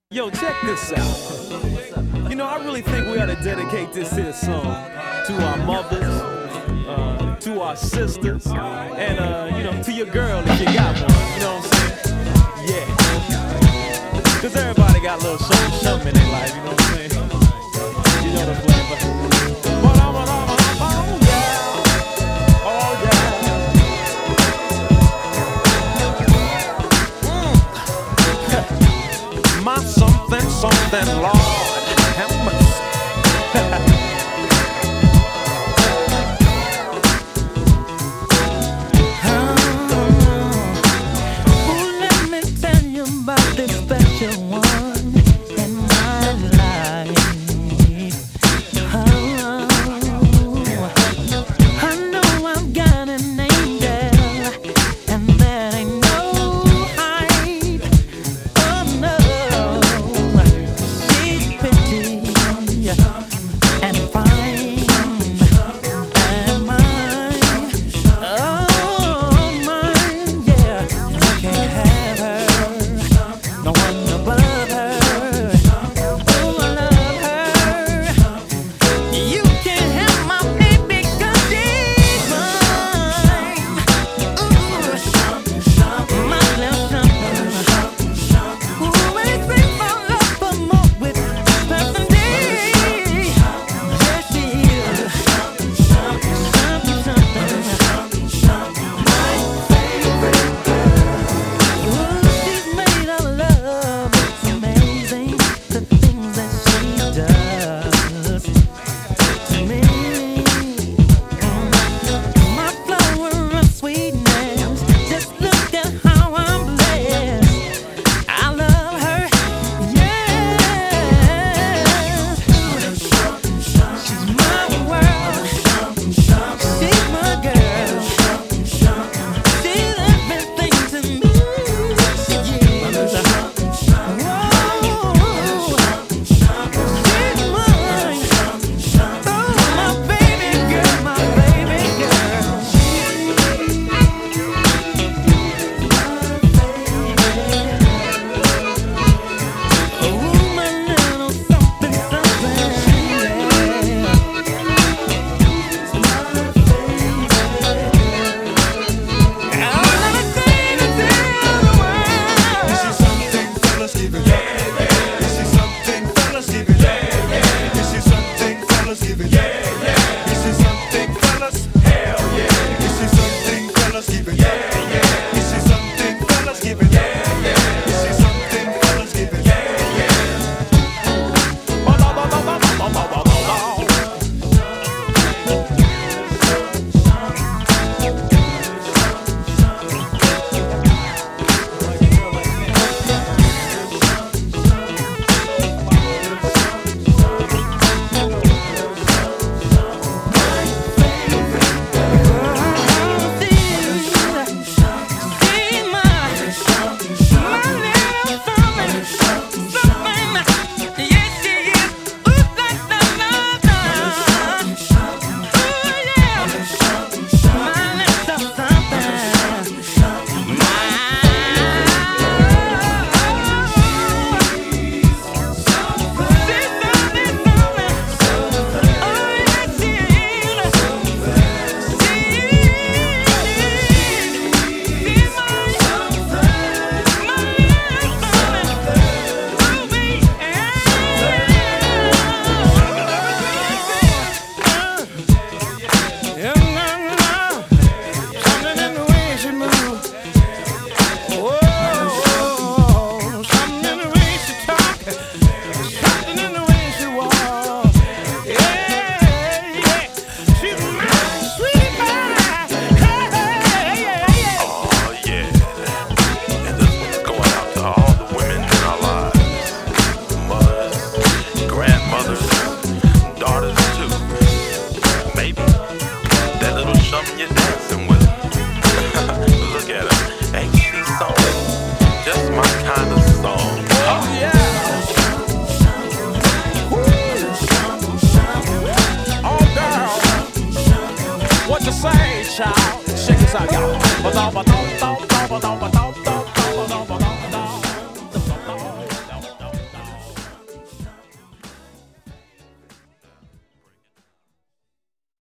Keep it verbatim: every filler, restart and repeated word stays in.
Yo, check this out. You know, I really think we ought to dedicate this here song to our mothers, uh, to our sisters, and, uh, you know, to your girl if you got one. You know what I'm saying? Yeah. Because everybody got a little something, something in their life, you know what I'm saying? You know the flavor. Oh, yeah. Oh, yeah. My something, something, Lord, have mercy. Oh, let me tell you about this special one in my life. Oh, I know I've got an angel, and that ain't no hype. Oh no. And fine and mine, oh mine, yeah. I can't have her, no one above her. Oh, I love her. You can't have my baby 'cause she's mine. Ooh, my little something. Ooh, anything my love for more with something deep. What you say, child? Check this out, y'all.